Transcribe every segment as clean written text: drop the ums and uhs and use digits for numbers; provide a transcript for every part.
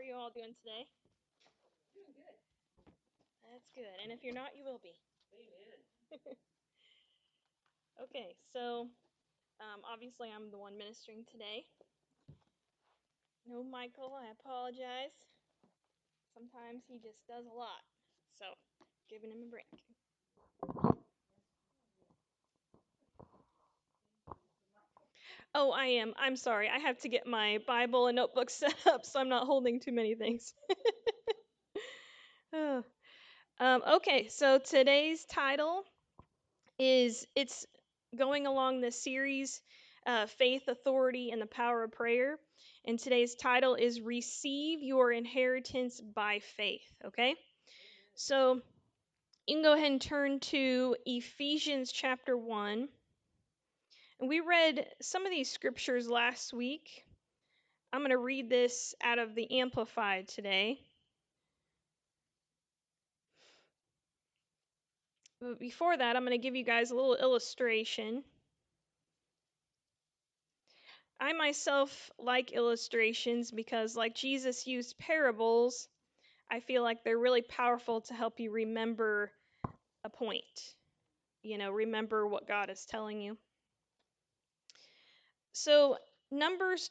are you all doing today? Doing good. That's good. And if you're not, you will be. Amen. Okay, so obviously I'm the one ministering today. No, Michael, I apologize. Sometimes he just does a lot. So, giving him a break. Oh, I am. I'm sorry. I have to get my Bible and notebook set up so I'm not holding too many things. Oh. Okay, so today's title is it's going along the series Faith, Authority, and the Power of Prayer. And today's title is Receive Your Inheritance by Faith. Okay? So you can go ahead and turn to Ephesians chapter 1. And we read some of these scriptures last week. I'm going to read this out of the Amplified today. But before that, I'm going to give you guys a little illustration. I myself like illustrations because, like Jesus used parables, I feel like they're really powerful to help you remember a point. Remember what God is telling you. So, Numbers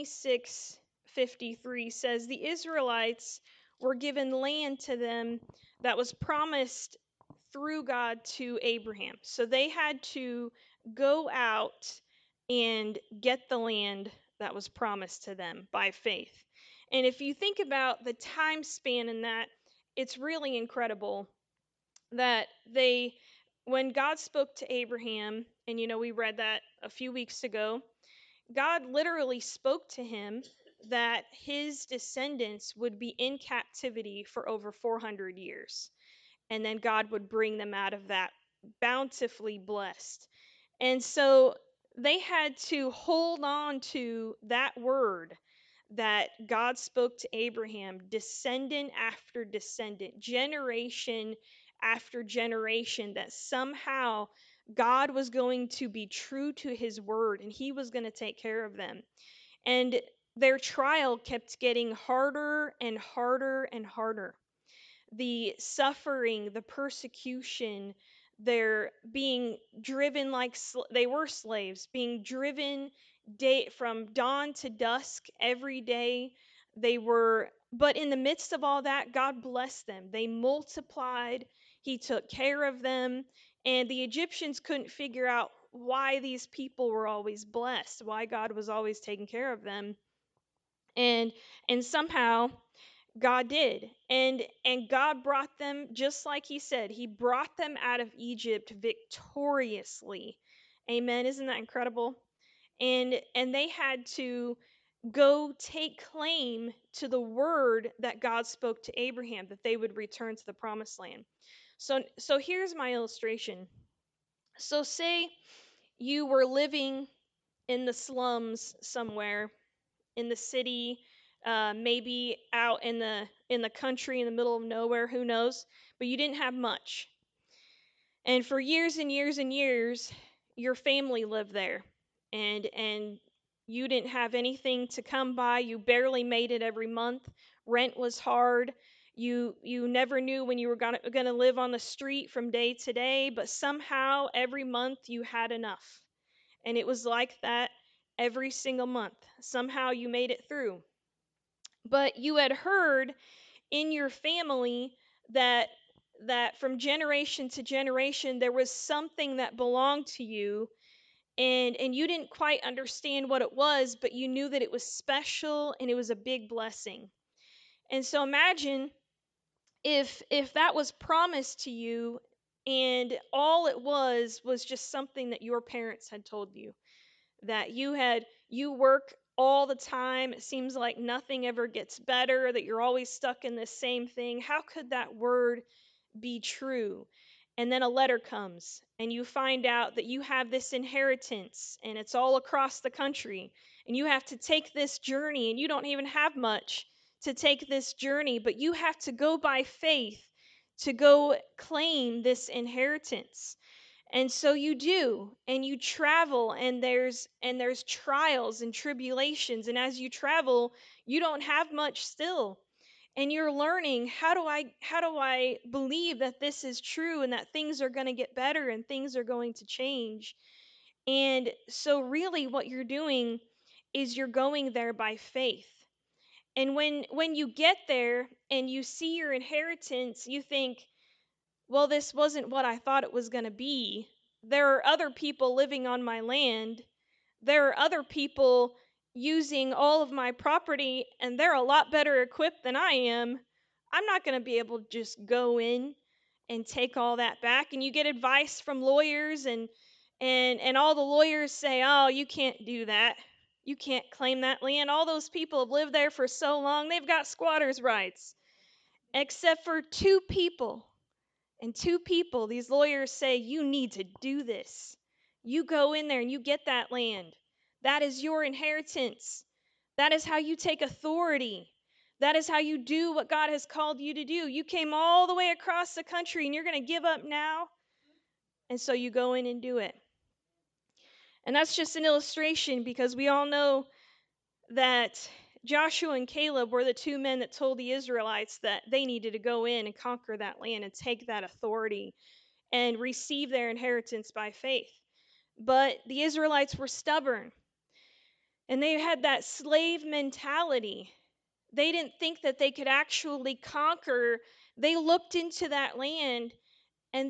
26:53 says the Israelites were given land to them that was promised through God to Abraham. So they had to go out and get the land that was promised to them by faith. And if you think about the time span in that, it's really incredible that when God spoke to Abraham, and we read that a few weeks ago, God literally spoke to him that his descendants would be in captivity for over 400 years. And then God would bring them out of that bountifully blessed. And so they had to hold on to that word that God spoke to Abraham, descendant after descendant, generation after generation, that somehow God was going to be true to his word and he was going to take care of them. And their trial kept getting harder and harder and harder. The suffering, the persecution, they're being driven like they were slaves, being driven from dawn to dusk every day. But in the midst of all that, God blessed them. They multiplied, He took care of them, and the Egyptians couldn't figure out why these people were always blessed, why God was always taking care of them. And somehow God did. And God brought them, just like he said, he brought them out of Egypt victoriously. Amen. Isn't that incredible? And they had to go take claim to the word that God spoke to Abraham, that they would return to the promised land. So here's my illustration. So say you were living in the slums somewhere in the city, maybe out in the country in the middle of nowhere, who knows? But you didn't have much. And for years and years and years, your family lived there, and you didn't have anything to come by. You barely made it every month. Rent was hard. You never knew when you were gonna live on the street from day to day, but somehow every month you had enough. And it was like that every single month. Somehow you made it through. But you had heard in your family that from generation to generation there was something that belonged to you, and you didn't quite understand what it was, but you knew that it was special and it was a big blessing. And so imagine if that was promised to you and all it was just something that your parents had told you, that you work all the time, it seems like nothing ever gets better, that you're always stuck in the same thing. How could that word be true? And then a letter comes and you find out that you have this inheritance and it's all across the country, and you have to take this journey, and you don't even have much to take this journey, but you have to go by faith to go claim this inheritance. And so you do, and you travel, and there's trials and tribulations, and as you travel, you don't have much still. And you're learning, how do I believe that this is true and that things are going to get better and things are going to change? And so really what you're doing is you're going there by faith. And when you get there and you see your inheritance, you think, well, this wasn't what I thought it was going to be. There are other people living on my land. There are other people using all of my property, and they're a lot better equipped than I am. I'm not going to be able to just go in and take all that back. And you get advice from lawyers, and all the lawyers say, "Oh, you can't do that. You can't claim that land. All those people have lived there for so long. They've got squatters' rights." Except for two people. And two people, these lawyers say, you need to do this. You go in there and you get that land. That is your inheritance. That is how you take authority. That is how you do what God has called you to do. You came all the way across the country and you're going to give up now. And so you go in and do it. And that's just an illustration, because we all know that Joshua and Caleb were the two men that told the Israelites that they needed to go in and conquer that land and take that authority and receive their inheritance by faith. But the Israelites were stubborn, and they had that slave mentality. They didn't think that they could actually conquer. They looked into that land and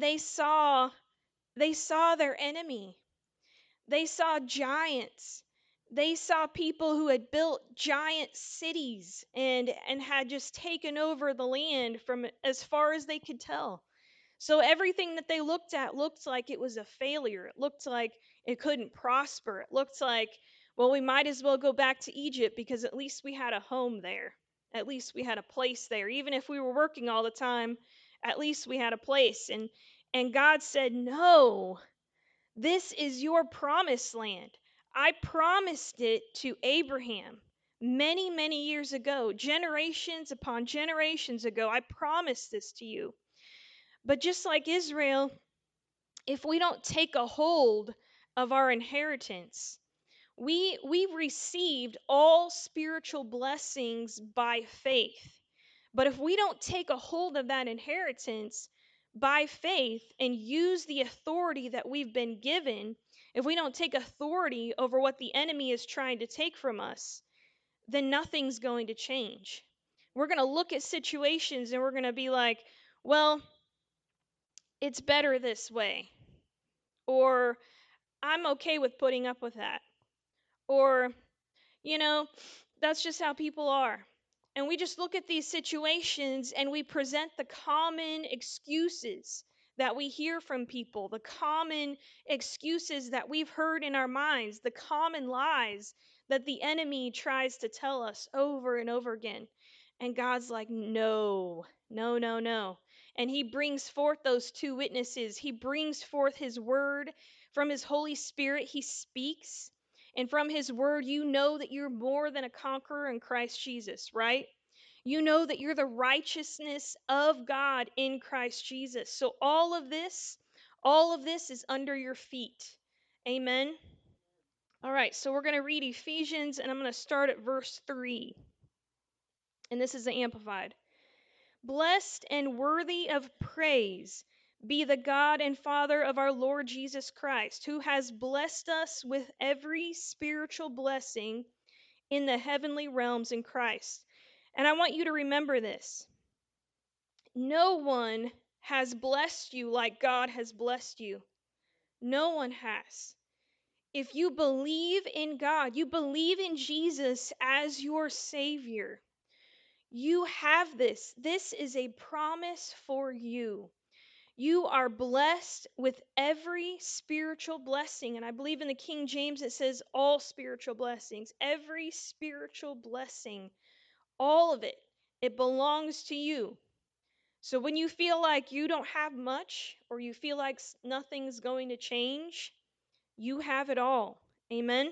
they saw their enemy. They saw giants. They saw people who had built giant cities and had just taken over the land from as far as they could tell. So everything that they looked at looked like it was a failure. It looked like it couldn't prosper. It looked like, well, we might as well go back to Egypt because at least we had a home there. At least we had a place there. Even if we were working all the time, at least we had a place. And God said, "No, this is your promised land. I promised it to Abraham many, many years ago, generations upon generations ago. I promised this to you." But just like Israel, if we don't take a hold of our inheritance, we received all spiritual blessings by faith. But if we don't take a hold of that inheritance by faith and use the authority that we've been given, if we don't take authority over what the enemy is trying to take from us, then nothing's going to change. We're going to look at situations and we're going to be like, well, it's better this way. Or I'm okay with putting up with that. Or, you know, that's just how people are. And we just look at these situations and we present the common excuses that we hear from people, the common excuses that we've heard in our minds, the common lies that the enemy tries to tell us over and over again. And God's like, no, no, no, no. And He brings forth those two witnesses. He brings forth His word from His Holy Spirit. He speaks. And from His word, you know that you're more than a conqueror in Christ Jesus, right? You know that you're the righteousness of God in Christ Jesus. So all of this is under your feet. Amen. All right, so we're going to read Ephesians, and I'm going to start at verse 3. And this is the Amplified. Blessed and worthy of praise be the God and Father of our Lord Jesus Christ, who has blessed us with every spiritual blessing in the heavenly realms in Christ. And I want you to remember this. No one has blessed you like God has blessed you. No one has. If you believe in God, you believe in Jesus as your Savior, you have this. This is a promise for you. You are blessed with every spiritual blessing. And I believe in the King James it says all spiritual blessings. Every spiritual blessing, all of it, it belongs to you. So when you feel like you don't have much or you feel like nothing's going to change, you have it all. Amen.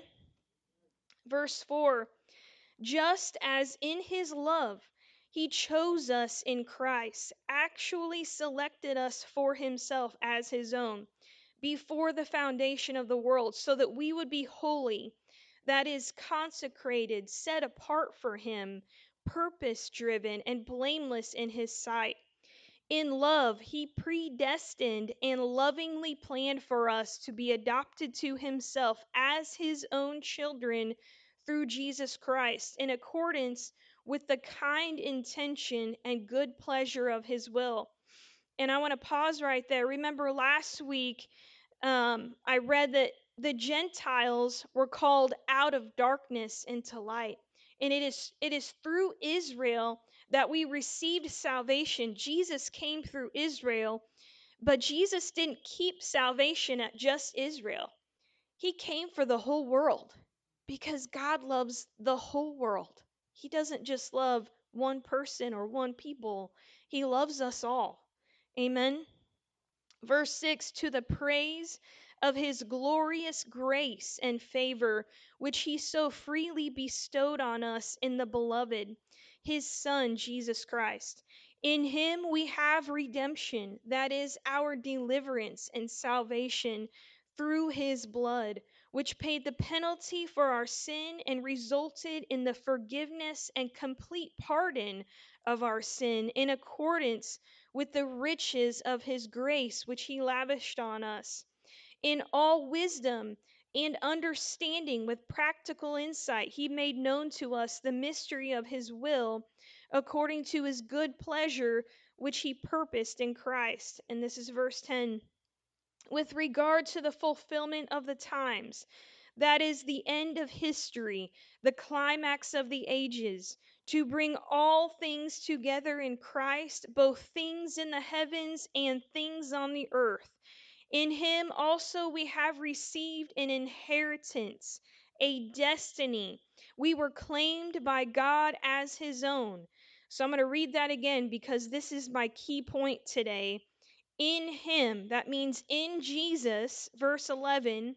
Verse 4, just as in His love He chose us in Christ, actually selected us for Himself as His own, before the foundation of the world, so that we would be holy, that is consecrated, set apart for Him, purpose driven, and blameless in His sight. In love, He predestined and lovingly planned for us to be adopted to Himself as His own children through Jesus Christ, in accordance with the kind intention and good pleasure of His will. And I want to pause right there. Remember last week, I read that the Gentiles were called out of darkness into light. And it is through Israel that we received salvation. Jesus came through Israel, but Jesus didn't keep salvation at just Israel. He came for the whole world because God loves the whole world. He doesn't just love one person or one people, He loves us all. Amen. Verse 6, to the praise of His glorious grace and favor, which He so freely bestowed on us in the beloved, His Son, Jesus Christ. In Him we have redemption, that is, our deliverance and salvation through His blood, which paid the penalty for our sin and resulted in the forgiveness and complete pardon of our sin in accordance with the riches of His grace which He lavished on us. In all wisdom and understanding, with practical insight, He made known to us the mystery of His will, according to His good pleasure, which He purposed in Christ. And this is verse 10. With regard to the fulfillment of the times, that is the end of history, the climax of the ages, to bring all things together in Christ, both things in the heavens and things on the earth. In Him also we have received an inheritance, a destiny. We were claimed by God as His own. So I'm going to read that again because this is my key point today. In Him, that means in Jesus, verse 11,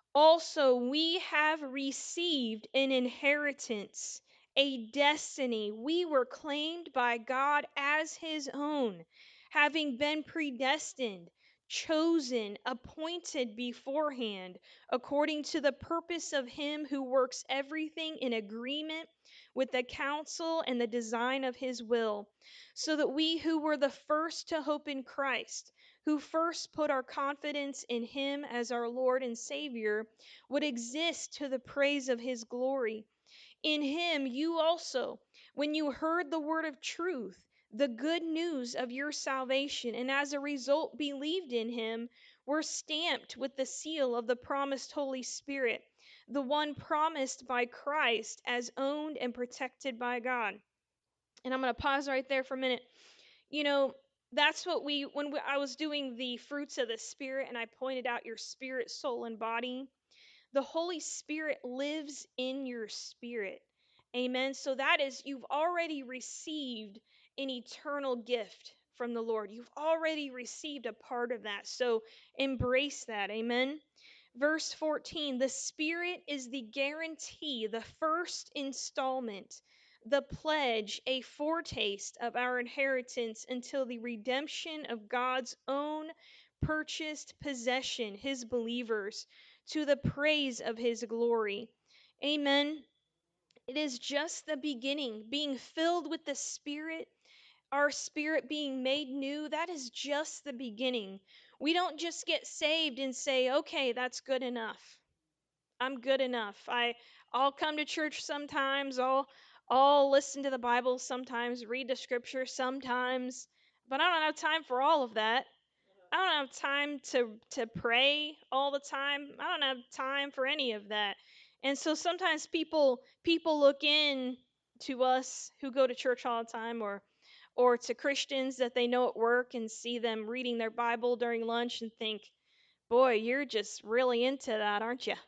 also, we have received an inheritance, a destiny. We were claimed by God as His own, having been predestined, chosen, appointed beforehand, according to the purpose of Him who works everything in agreement with the counsel and the design of His will, so that we who were the first to hope in Christ, who first put our confidence in Him as our Lord and Savior, would exist to the praise of His glory. In Him you also, when you heard the word of truth, the good news of your salvation, and as a result believed in Him, were stamped with the seal of the promised Holy Spirit, the one promised by Christ as owned and protected by God. And I'm going to pause right there for a minute. You know, that's what I was doing the fruits of the Spirit and I pointed out your spirit, soul, and body. The Holy Spirit lives in your spirit. Amen. So that is, you've already received an eternal gift from the Lord. You've already received a part of that. So embrace that. Amen. Verse 14, the Spirit is the guarantee, the first installment, the pledge, a foretaste of our inheritance until the redemption of God's own purchased possession, His believers, to the praise of His glory. Amen. It is just the beginning, being filled with the Spirit, our spirit being made new. That is just the beginning. We don't just get saved and say, okay, that's good enough. I'm good enough. I'll come to church sometimes. I'll listen to the Bible sometimes, read the scripture sometimes, but I don't have time for all of that. I don't have time to pray all the time. I don't have time for any of that. And so sometimes people look in to us who go to church all the time, or to Christians that they know at work and see them reading their Bible during lunch and think, "Boy, you're just really into that, aren't you?"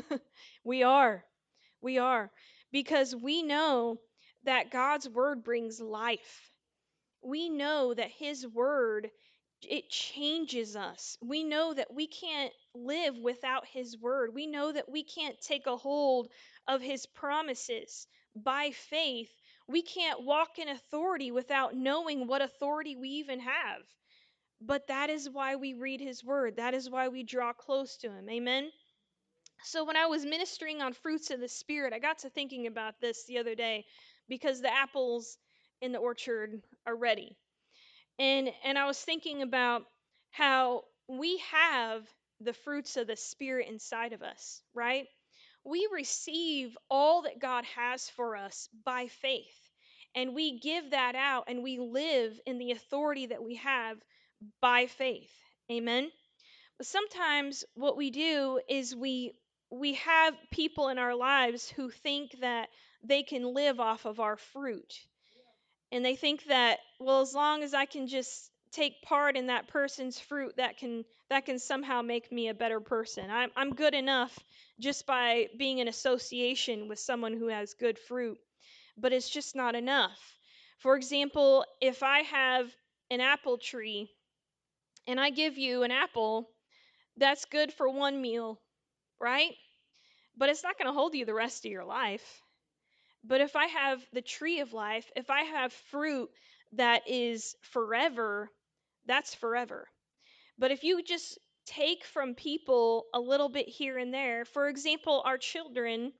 We are. We are. Because we know that God's word brings life. We know that His word, it changes us. We know that we can't live without His word. We know that we can't take a hold of His promises by faith. We can't walk in authority without knowing what authority we even have. But that is why we read his word. That is why we draw close to him. Amen. So when I was ministering on fruits of the spirit, I got to thinking about this the other day because the apples in the orchard are ready. And I was thinking about how we have the fruits of the spirit inside of us, right? We receive all that God has for us by faith. And we give that out and we live in the authority that we have by faith. Amen. But sometimes what we do is we have people in our lives who think that they can live off of our fruit. And they think that, well, as long as I can just take part in that person's fruit, that can somehow make me a better person. I'm good enough just by being in association with someone who has good fruit, but it's just not enough. For example, if I have an apple tree and I give you an apple, that's good for one meal, right? But it's not going to hold you the rest of your life. But if I have the tree of life, if I have fruit that is forever, that's forever. But if you just take from people a little bit here and there, for example, our children,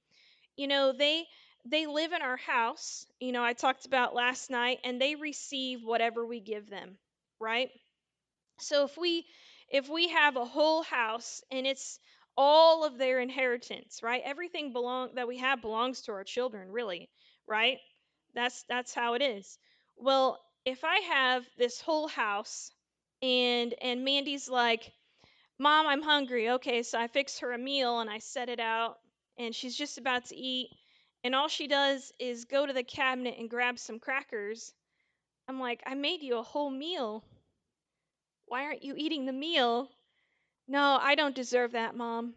they live in our house, I talked about last night, and they receive whatever we give them, right? So if we have a whole house and it's all of their inheritance, right? Everything belong that we have belongs to our children, really, right? That's how it is. Well, if I have this whole house and Mandy's like, "Mom, I'm hungry." Okay, so I fix her a meal and I set it out and she's just about to eat and all she does is go to the cabinet and grab some crackers. I'm like, "I made you a whole meal. Why aren't you eating the meal?" "No, I don't deserve that, Mom.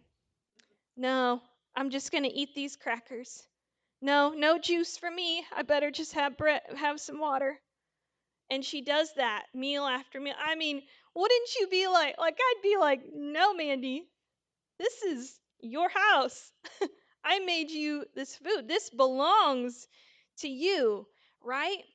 No, I'm just going to eat these crackers. No, no juice for me. I better just have some water." And she does that meal after meal. I mean, wouldn't you be like I'd be like, "No, Mandy, this is your house. I made you this food. This belongs to you," right?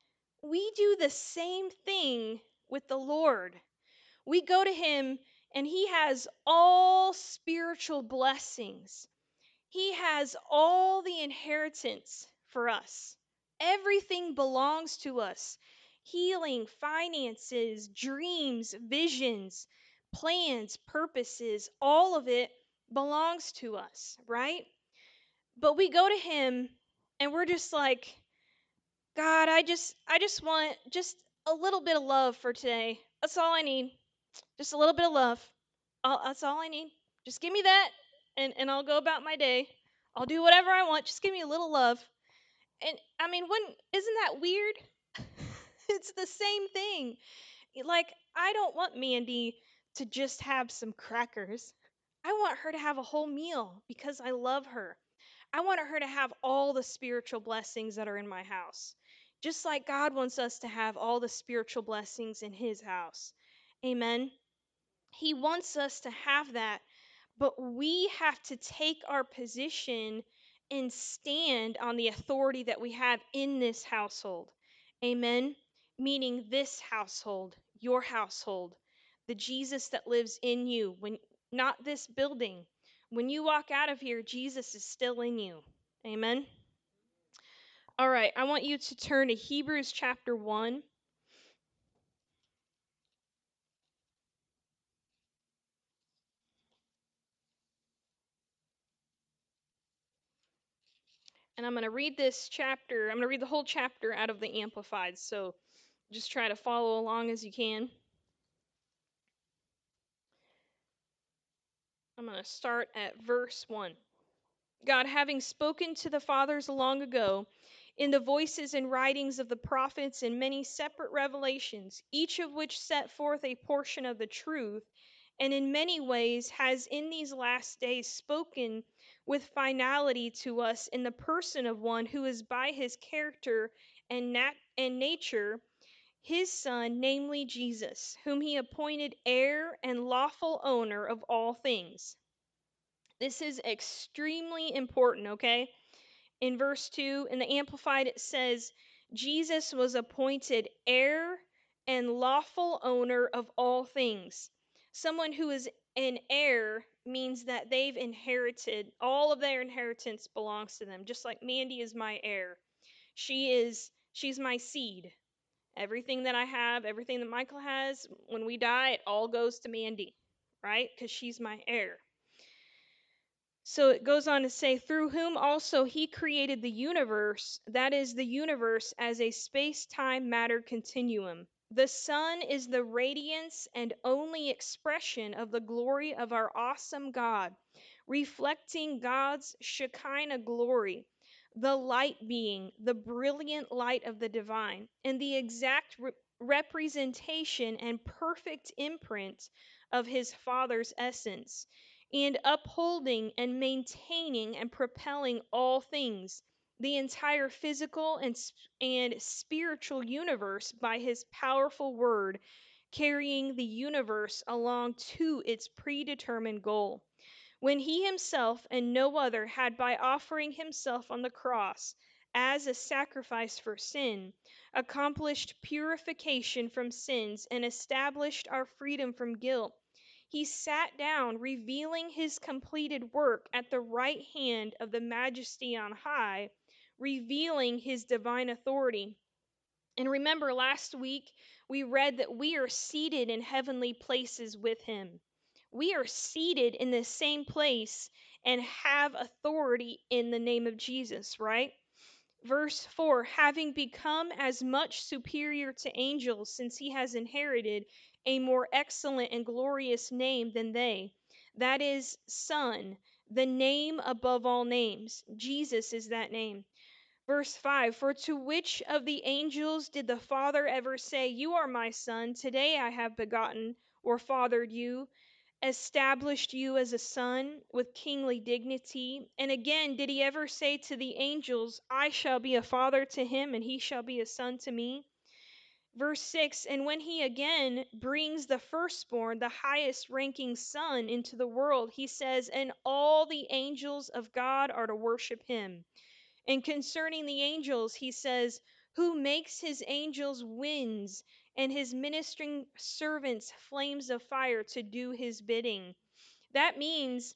We do the same thing with the Lord. We go to him and he has all spiritual blessings. He has all the inheritance for us. Everything belongs to us. Healing, finances, dreams, visions, plans, purposes, all of it belongs to us, right? But we go to him and we're just like, "God, I just want just a little bit of love for today. That's all I need. Just a little bit of love. That's all I need. Just give me that, and I'll go about my day. I'll do whatever I want. Just give me a little love." And I mean, when isn't that weird? It's the same thing. Like, I don't want Mandy to just have some crackers. I want her to have a whole meal because I love her. I want her to have all the spiritual blessings that are in my house. Just like God wants us to have all the spiritual blessings in his house. Amen. He wants us to have that, but we have to take our position and stand on the authority that we have in this household. Amen. Meaning this household, your household, the Jesus that lives in you, when not this building. When you walk out of here, Jesus is still in you. Amen. All right, I want you to turn to Hebrews chapter 1. And I'm going to read this chapter. I'm going to read the whole chapter out of the Amplified. So just try to follow along as you can. I'm going to start at verse 1. God, having spoken to the fathers long ago, in the voices and writings of the prophets in many separate revelations, each of which set forth a portion of the truth, and in many ways has in these last days spoken with finality to us in the person of one who is by his character and nature his Son, namely Jesus, whom he appointed heir and lawful owner of all things. This is extremely important, okay? In verse 2, in the Amplified, it says, Jesus was appointed heir and lawful owner of all things. Someone who is an heir means that they've inherited, all of their inheritance belongs to them, just like Mandy is my heir. She's my seed. Everything that I have, everything that Michael has, when we die, it all goes to Mandy, right? Because she's my heir. So it goes on to say, through whom also he created the universe, that is, the universe as a space time matter continuum. The sun is the radiance and only expression of the glory of our awesome God, reflecting God's Shekinah glory, the light being, the brilliant light of the divine, and the exact representation and perfect imprint of his Father's essence, and upholding and maintaining and propelling all things, the entire physical and spiritual universe by his powerful word, carrying the universe along to its predetermined goal. When he himself and no other had, by offering himself on the cross as a sacrifice for sin, accomplished purification from sins and established our freedom from guilt, he sat down, revealing his completed work at the right hand of the Majesty on high, revealing his divine authority. And remember, last week we read that we are seated in heavenly places with him. We are seated in the same place and have authority in the name of Jesus, right? Verse 4, having become as much superior to angels, since he has inherited a more excellent and glorious name than they. That is, Son, the name above all names. Jesus is that name. Verse 5, for to which of the angels did the Father ever say, you are my Son, today I have begotten or fathered you, established you as a son with kingly dignity? And again, did he ever say to the angels, I shall be a father to him, and he shall be a son to me? Verse 6, and when he again brings the firstborn, the highest ranking son, into the world, he says, and all the angels of God are to worship him. And concerning the angels, he says, who makes his angels winds and his ministering servants flames of fire to do his bidding. That means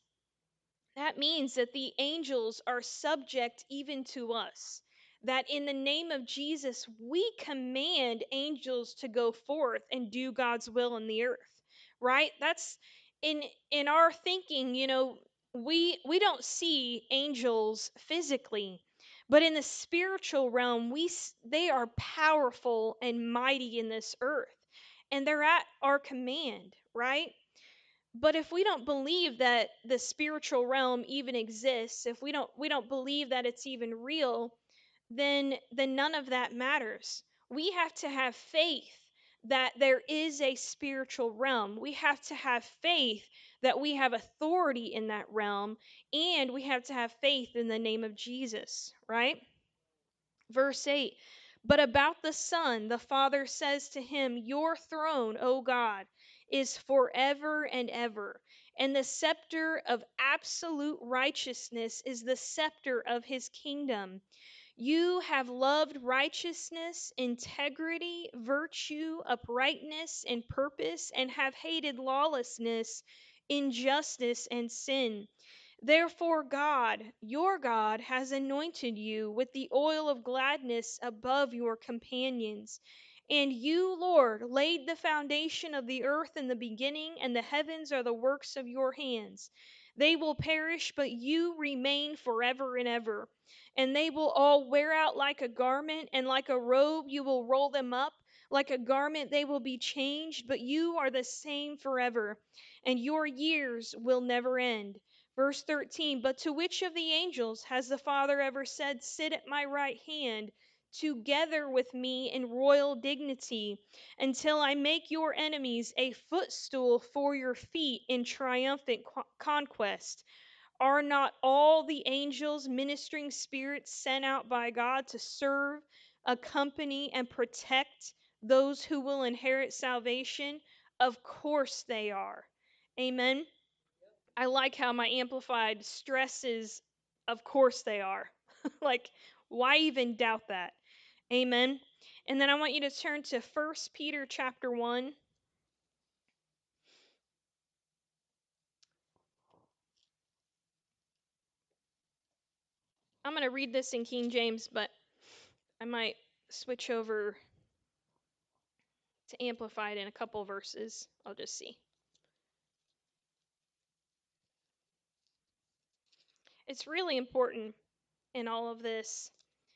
that the angels are subject even to us. That in the name of Jesus, we command angels to go forth and do God's will in the earth, right? That's in in our thinking, we don't see angels physically, but in the spiritual realm, they are powerful and mighty in this earth, and they're at our command, right? But if we don't believe that the spiritual realm even exists, if we don't believe that it's even real, then none of that matters. We have to have faith that there is a spiritual realm. We have to have faith that we have authority in that realm, and we have to have faith in the name of Jesus, right? Verse 8, but about the Son, the Father says to him, your throne, O God, is forever and ever, and the scepter of absolute righteousness is the scepter of his kingdom. You have loved righteousness, integrity, virtue, uprightness, and purpose, and have hated lawlessness, injustice, and sin. Therefore, God, your God, has anointed you with the oil of gladness above your companions. And you, Lord, laid the foundation of the earth in the beginning, and the heavens are the works of your hands. They will perish, but you remain forever and ever. And they will all wear out like a garment, and like a robe you will roll them up. Like a garment they will be changed, but you are the same forever, and your years will never end. Verse 13, but to which of the angels has the Father ever said, sit at my right hand, together with me in royal dignity, until I make your enemies a footstool for your feet in triumphant conquest? Are not all the angels ministering spirits sent out by God to serve, accompany, and protect those who will inherit salvation? Of course they are. Amen. I like how my amplified stresses, of course they are. Like, why even doubt that? Amen. And then I want you to turn to 1 Peter chapter 1. I'm going to read this in King James, but I might switch over to Amplified in a couple verses. I'll just see. It's really important in all of this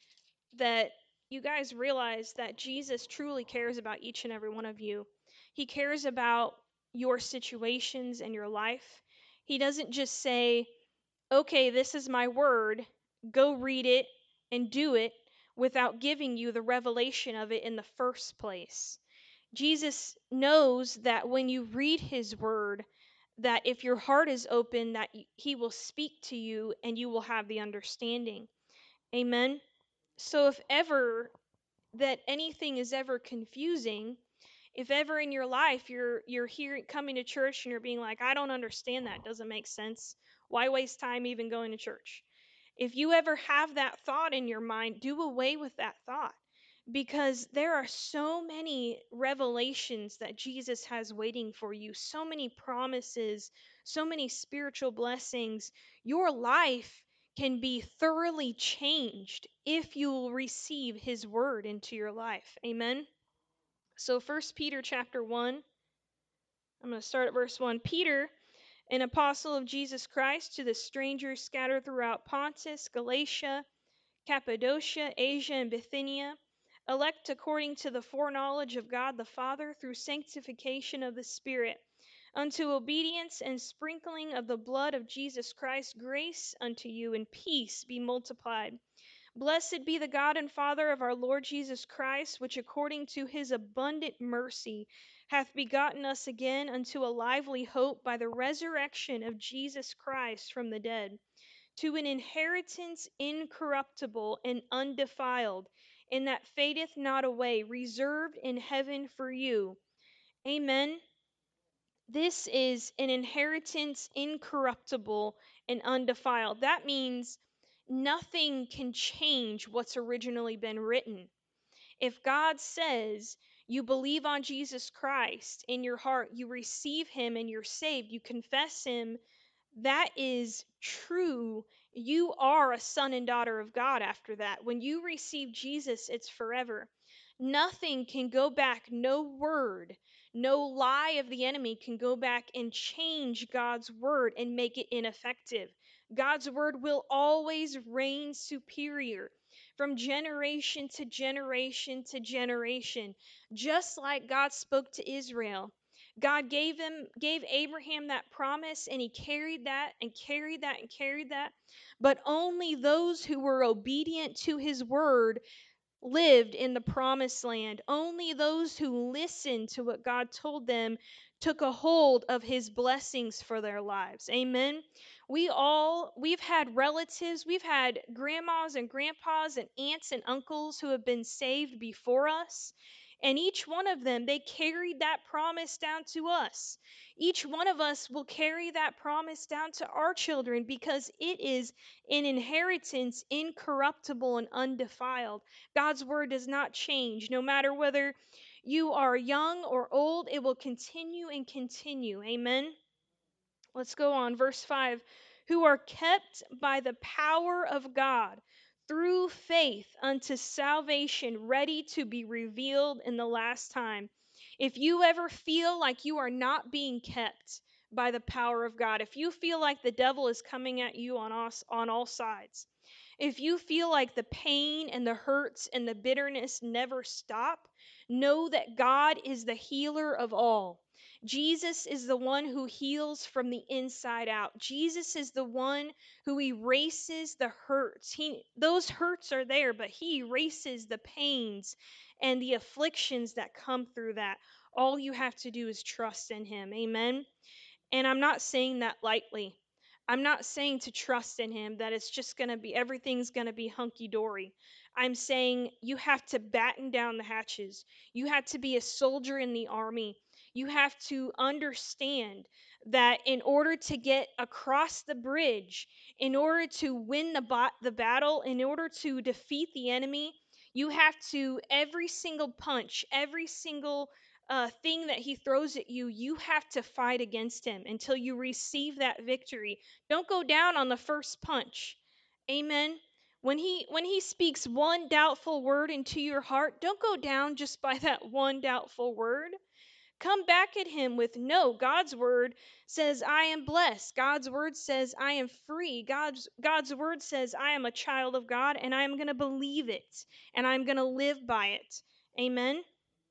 that you guys realize that Jesus truly cares about each and every one of you. He cares about your situations and your life. He doesn't just say, okay, this is my word, go read it and do it, without giving you the revelation of it in the first place. Jesus knows that when you read his word, that if your heart is open, that he will speak to you and you will have the understanding. Amen. So if ever that anything is ever confusing, if ever in your life you're here coming to church and you're being like, I don't understand that, doesn't make sense, why waste time even going to church? If you ever have that thought in your mind, do away with that thought, because there are so many revelations that Jesus has waiting for you, so many promises, so many spiritual blessings. Your life can be thoroughly changed if you will receive his word into your life. Amen. So 1 Peter chapter 1, I'm going to start at verse 1. Peter, an apostle of Jesus Christ, to the strangers scattered throughout Pontus, Galatia, Cappadocia, Asia, and Bithynia, elect according to the foreknowledge of God the Father through sanctification of the Spirit, unto obedience and sprinkling of the blood of Jesus Christ, grace unto you and peace be multiplied. Blessed be the God and Father of our Lord Jesus Christ, which according to his abundant mercy hath begotten us again unto a lively hope by the resurrection of Jesus Christ from the dead, to an inheritance incorruptible and undefiled, and that fadeth not away, reserved in heaven for you. Amen. This is an inheritance incorruptible and undefiled. That means nothing can change what's originally been written. If God says you believe on Jesus Christ in your heart, you receive him and you're saved, you confess him, that is true. You are a son and daughter of God after that. When you receive Jesus, it's forever. Nothing can go back, no word, no lie of the enemy can go back and change God's word and make it ineffective. God's word will always reign superior from generation to generation to generation, just like God spoke to Israel. God gave Abraham that promise, and he carried that and carried that and carried that. But only those who were obedient to his word lived in the promised land. Only those who listened to what God told them took a hold of his blessings for their lives. Amen. We've had relatives, we've had grandmas and grandpas and aunts and uncles who have been saved before us. And each one of them, they carried that promise down to us. Each one of us will carry that promise down to our children because it is an inheritance incorruptible and undefiled. God's word does not change. No matter whether you are young or old, it will continue and continue. Amen. Let's go on. Verse 5, who are kept by the power of God through faith unto salvation, ready to be revealed in the last time. If you ever feel like you are not being kept by the power of God, if you feel like the devil is coming at you on all sides, if you feel like the pain and the hurts and the bitterness never stop, know that God is the healer of all. Jesus is the one who heals from the inside out. Jesus is the one who erases the hurts. Those hurts are there, but he erases the pains and the afflictions that come through that. All you have to do is trust in him. Amen. And I'm not saying that lightly. I'm not saying to trust in him that it's just going to be, everything's going to be hunky dory. I'm saying you have to batten down the hatches. You have to be a soldier in the army. You have to understand that in order to get across the bridge, in order to win the battle, in order to defeat the enemy, You have to, every single punch, every single thing that he throws at you, you have to fight against him until you receive that victory. Don't go down on the first punch. Amen. When he speaks one doubtful word into your heart, don't go down just by that one doubtful word. Come back at him with, no, God's word says I am blessed. God's word says I am free. God's word says I am a child of God, and I'm going to believe it, and I'm going to live by it. Amen.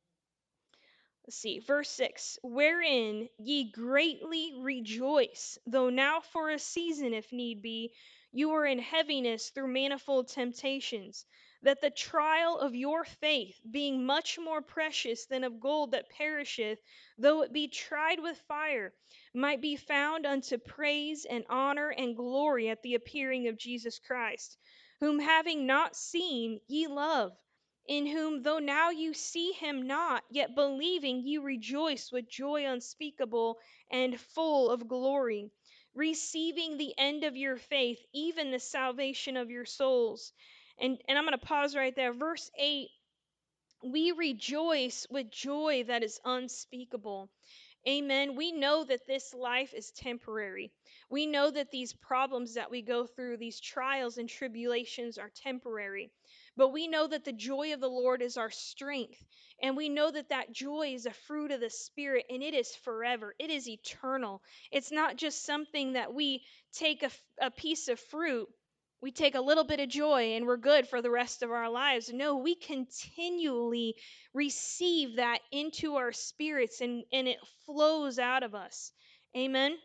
Let's see, verse 6, wherein ye greatly rejoice, though now for a season, if need be, you are in heaviness through manifold temptations, that the trial of your faith, being much more precious than of gold that perisheth, though it be tried with fire, might be found unto praise and honor and glory at the appearing of Jesus Christ, whom having not seen ye love, in whom, though now you see him not, yet believing ye rejoice with joy unspeakable and full of glory, receiving the end of your faith, even the salvation of your souls. And I'm going to pause right there. Verse 8, we rejoice with joy that is unspeakable. Amen. We know that this life is temporary. We know that these problems that we go through, these trials and tribulations are temporary. But we know that the joy of the Lord is our strength. And we know that that joy is a fruit of the Spirit, and it is forever. It is eternal. It's not just something that we take a piece of fruit, we take a little bit of joy, and we're good for the rest of our lives. No, we continually receive that into our spirits, and it flows out of us. Amen.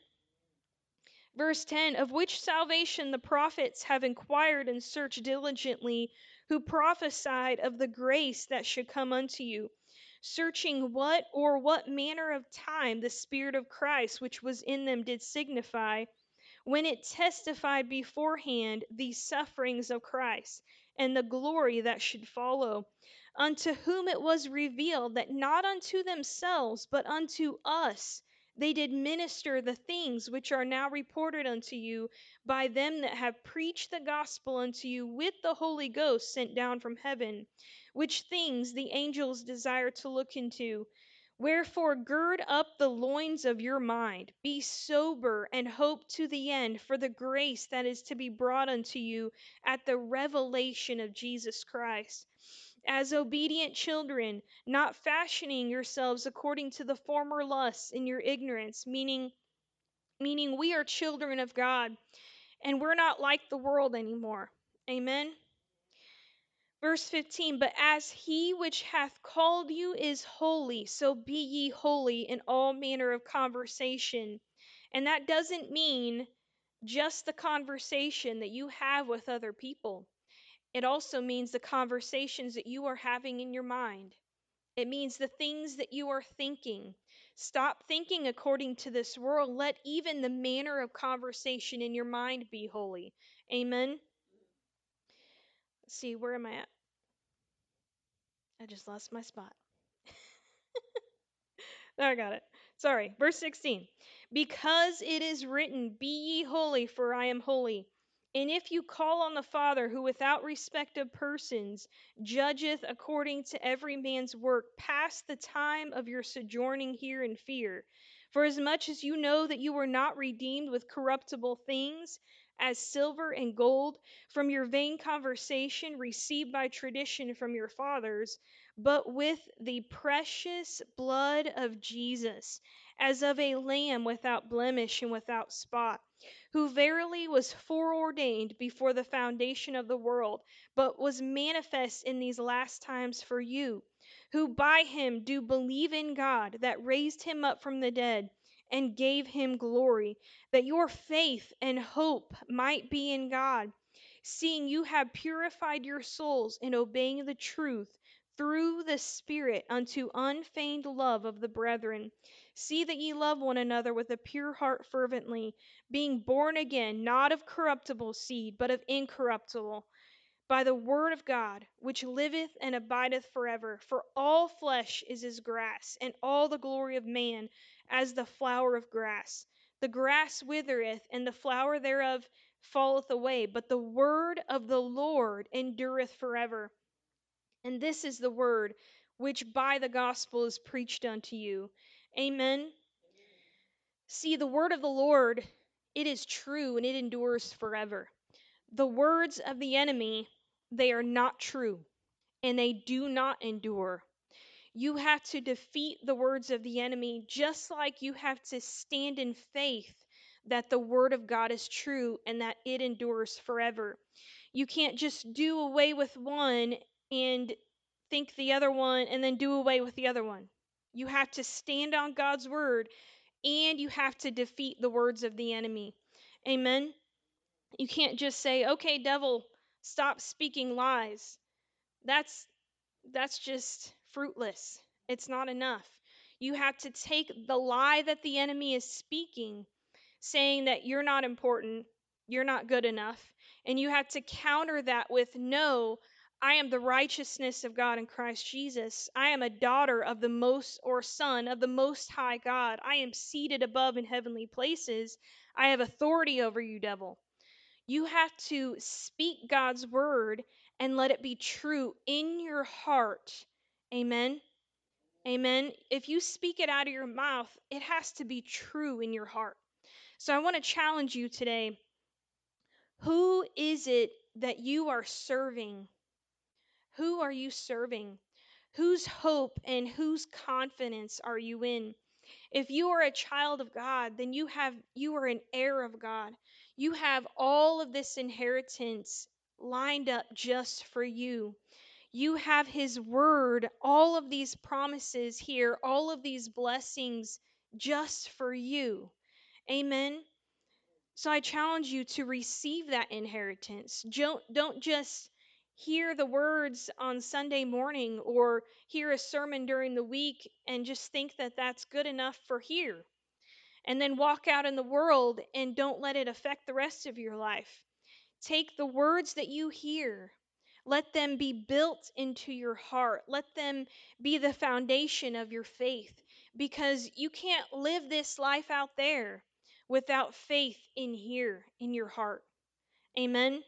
Verse 10, of which salvation the prophets have inquired and searched diligently, who prophesied of the grace that should come unto you, searching what manner of time the Spirit of Christ which was in them did signify, when it testified beforehand the sufferings of Christ and the glory that should follow, unto whom it was revealed that not unto themselves, but unto us, they did minister the things which are now reported unto you by them that have preached the gospel unto you with the Holy Ghost sent down from heaven, which things the angels desire to look into. Wherefore, gird up the loins of your mind, be sober, and hope to the end for the grace that is to be brought unto you at the revelation of Jesus Christ. As obedient children, not fashioning yourselves according to the former lusts in your ignorance, meaning we are children of God, and we're not like the world anymore. Amen. Verse 15, but as he which hath called you is holy, so be ye holy in all manner of conversation. And that doesn't mean just the conversation that you have with other people. It also means the conversations that you are having in your mind. It means the things that you are thinking. Stop thinking according to this world. Let even the manner of conversation in your mind be holy. Amen. Let's see, where am I at? I just lost my spot. There, I got it. Sorry. Verse 16. Because it is written, be ye holy, for I am holy. And if you call on the Father, who without respect of persons judgeth according to every man's work, pass the time of your sojourning here in fear. For as much as you know that you were not redeemed with corruptible things, as silver and gold, from your vain conversation received by tradition from your fathers, but with the precious blood of Jesus, as of a lamb without blemish and without spot, who verily was foreordained before the foundation of the world, but was manifest in these last times for you, who by him do believe in God, that raised him up from the dead and gave him glory, that your faith and hope might be in God, seeing you have purified your souls in obeying the truth through the Spirit unto unfeigned love of the brethren. See that ye love one another with a pure heart fervently, being born again, not of corruptible seed, but of incorruptible, by the word of God, which liveth and abideth forever. For all flesh is as grass, and all the glory of man as the flower of grass. The grass withereth, and the flower thereof falleth away, but the word of the Lord endureth forever. And this is the word which by the gospel is preached unto you. Amen. See, the word of the Lord, it is true and it endures forever. The words of the enemy, they are not true and they do not endure. You have to defeat the words of the enemy just like you have to stand in faith that the word of God is true and that it endures forever. You can't just do away with one and think the other one and then do away with the other one. You have to stand on God's word and you have to defeat the words of the enemy. Amen. You can't just say, "Okay, devil, stop speaking lies." That's that's just fruitless. It's not enough. You have to take the lie that the enemy is speaking, saying that you're not important, you're not good enough, and you have to counter that with, "No, I am the righteousness of God in Christ Jesus. I am a daughter of the most, or son of the most high God. I am seated above in heavenly places. I have authority over you, devil." You have to speak God's word and let it be true in your heart. Amen. Amen. If you speak it out of your mouth, it has to be true in your heart. So I want to challenge you today. Who is it that you are serving? Who are you serving? Whose hope and whose confidence are you in? If you are a child of God, then you are an heir of God. You have all of this inheritance lined up just for you. You have his word, all of these promises here, all of these blessings just for you. Amen. So I challenge you to receive that inheritance. Don't just hear the words on Sunday morning or hear a sermon during the week and just think that that's good enough for here. And then walk out in the world and don't let it affect the rest of your life. Take the words that you hear. Let them be built into your heart. Let them be the foundation of your faith because you can't live this life out there without faith in here, in your heart. Amen.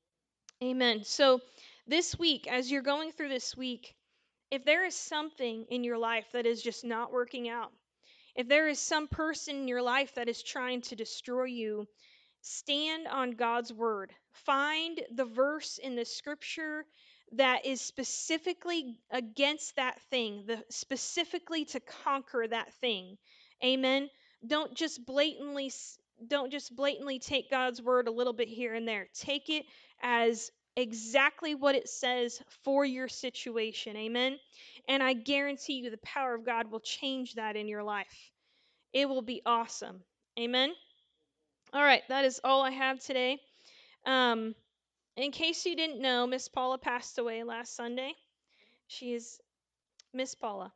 Amen. So, this week, as you're going through this week, if there is something in your life that is just not working out, if there is some person in your life that is trying to destroy you, stand on God's word. Find the verse in the scripture that is specifically against that thing, specifically to conquer that thing. Amen. Don't just blatantly don't just blatantly take God's word a little bit here and there. Take it as exactly what it says for your situation. Amen. And I guarantee you the power of God will change that in your life. It will be awesome. Amen. All right, that is all I have today. Um, in case you didn't know, Miss Paula passed away last Sunday. She is Miss Paula.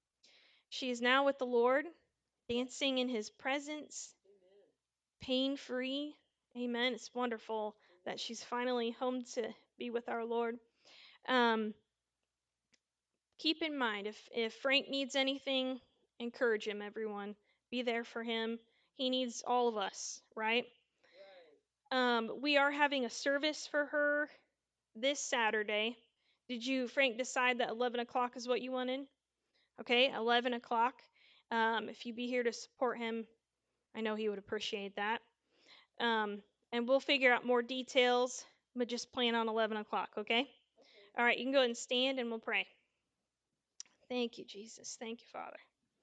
She is now with the Lord, dancing in His presence, pain free. Amen. It's wonderful that she's finally home to be with our Lord. Um, keep in mind, if Frank needs anything, encourage him, everyone. Be there for him. He needs all of us, right? We are having a service for her this Saturday. Did you, Frank, decide that 11 o'clock is what you wanted? Okay, 11 o'clock. If you be here to support him, I know he would appreciate that. And we'll figure out more details, but just plan on 11 o'clock, okay? All right, you can go ahead and stand and we'll pray. Thank you, Jesus. Thank you, Father.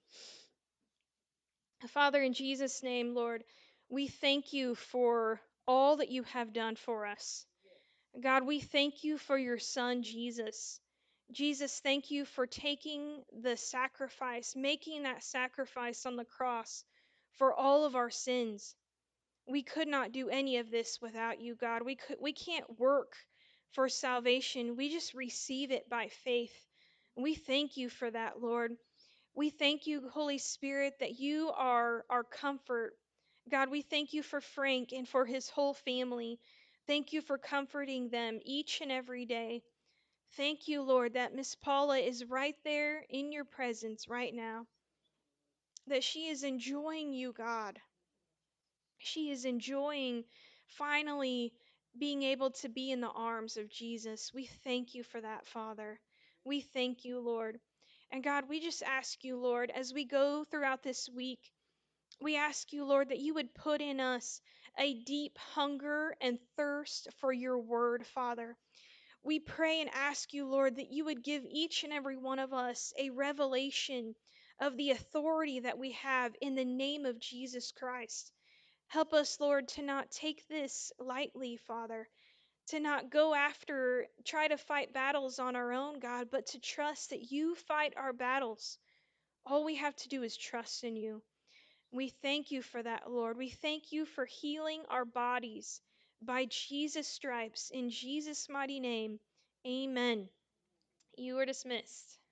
Father, in Jesus' name, Lord, we thank you for all that you have done for us. God, we thank you for your son, Jesus. Jesus, thank you for taking the sacrifice, making that sacrifice on the cross for all of our sins. We could not do any of this without you, God. We can't work for salvation. We just receive it by faith. We thank you for that, Lord. We thank you, Holy Spirit, that you are our comfort. God, we thank you for Frank and for his whole family. Thank you for comforting them each and every day. Thank you, Lord, that Miss Paula is right there in your presence right now, that she is enjoying you, God. She is enjoying finally being able to be in the arms of Jesus. We thank you for that, Father. We thank you, Lord. And God, we just ask you, Lord, as we go throughout this week, we ask you, Lord, that you would put in us a deep hunger and thirst for your word, Father. We pray and ask you, Lord, that you would give each and every one of us a revelation of the authority that we have in the name of Jesus Christ. Help us, Lord, to not take this lightly, Father, to not go after, try to fight battles on our own, God, but to trust that you fight our battles. All we have to do is trust in you. We thank you for that, Lord. We thank you for healing our bodies by Jesus' stripes. In Jesus' mighty name, amen. You are dismissed.